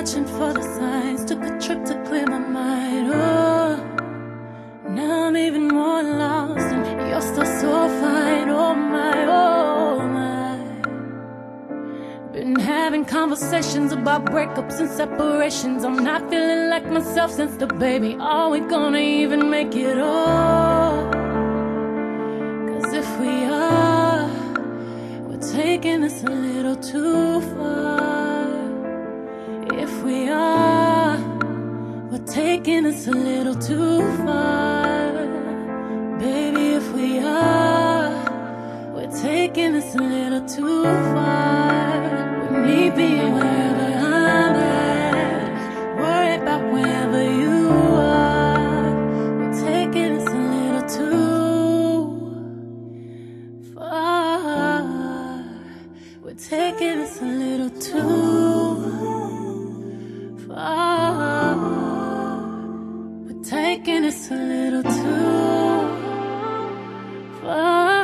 watching for the signs. Took a trip to clear my mind. Oh, now I'm even more lost, and you're still so fine. Oh my, oh my. Been having conversations about breakups and separations. I'm not feeling like myself since the baby. Are we gonna even make it all? Cause if we are, we're taking this a little too far. If we are, we're taking this a little too far. Baby, if we are, we're taking this a little too far. With me being wherever I'm at, worry about wherever you are. We're taking this a little too far. We're taking this a little too far. We're taking this a little too far.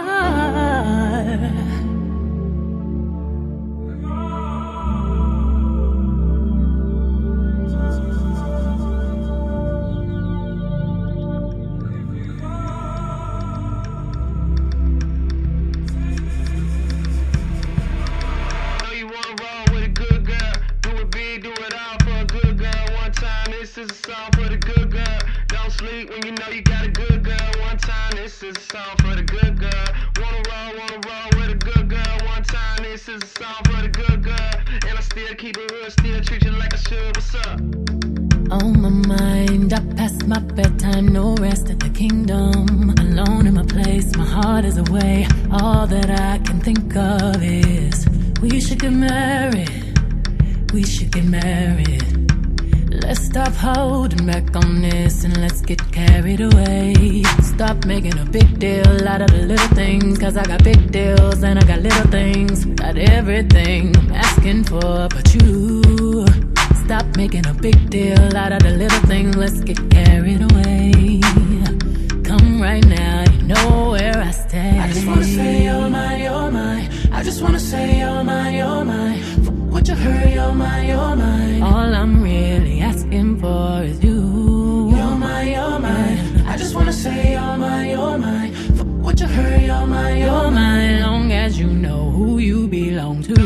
This is a song for the good girl. Don't sleep when you know you got a good girl. One time, this is a song for the good girl. Wanna roll with a good girl. One time, this is a song for the good girl. And I still keep it real, still treat you like I should. What's up? On my mind, I passed my bedtime, no rest at the kingdom. Alone in my place, my heart is away. All that I can think of is we should get married. We should get married. Let's stop holding back on this and let's get carried away. Stop making a big deal out of the little things, cause I got big deals and I got little things. Got everything I'm asking for but you. Stop making a big deal out of the little things, let's get carried away. Come right now, you know where I stay. I just wanna say you're mine, you're mine. I just wanna say you're mine, you're mine. Would you hurry, you're mine, you're mine. All I'm really asking for is you. You're mine, you're mine. I just wanna say you're mine, you're mine. Would you hurry, you're mine, you're mine. Long as you know who you belong to.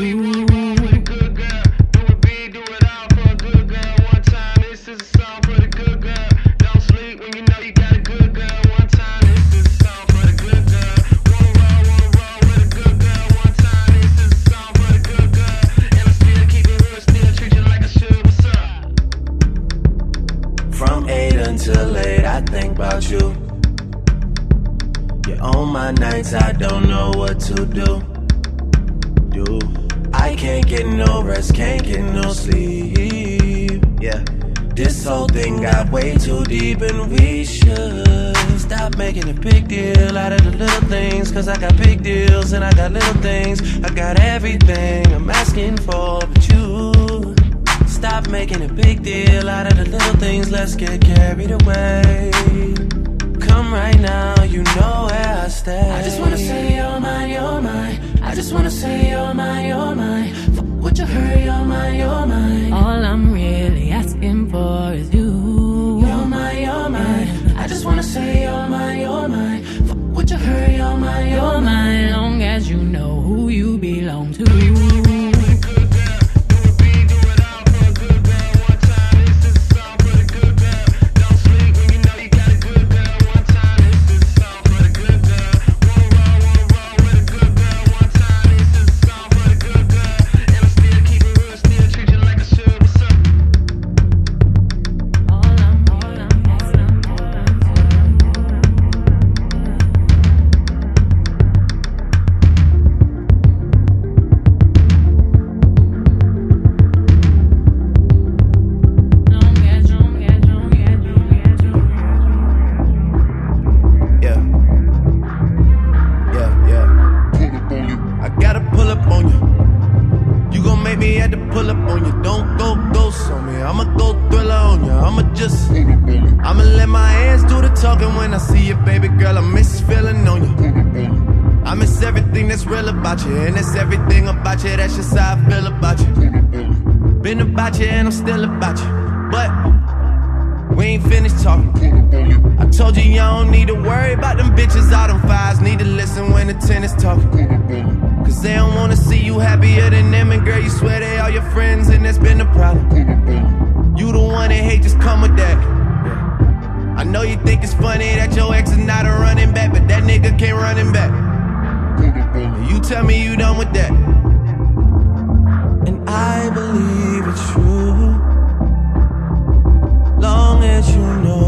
Till late, I think about you. You're on my nights, I don't know what to do. I can't get no rest, can't get no sleep. Yeah, this whole thing got way too deep, and we should stop making a big deal out of the little things. Cause I got big deals and I got little things. I got everything I'm asking for but you. Stop making a big deal out of the little things, let's get carried away. Come right now, you know where I stay. I just wanna say you're mine, you're mine. I just wanna say you're mine, you're mine. Would you hurry, you're mine, you're mine. All I'm really asking for is you. You're mine, you're mine. I just wanna say you're mine, you're mine. Would you hurry, you're mine, you're mine. Long as you know who you belong to. I'ma let my hands do the talking when I see you, baby girl. I miss feeling on you. I miss everything that's real about you, and it's everything about you that's just how I feel about you. Been about you and I'm still about you. But we ain't finished talking. I told you you don't need to worry about them bitches. All them fives need to listen when the 10 is talking. Cause they don't wanna see you happier than them. And girl, you swear they all your friends, and that's been the problem. You the one that hate, just come with that. I know you think it's funny that your ex is not a running back, but that nigga can't run him back. You tell me you done with that. And I believe it's true, long as you know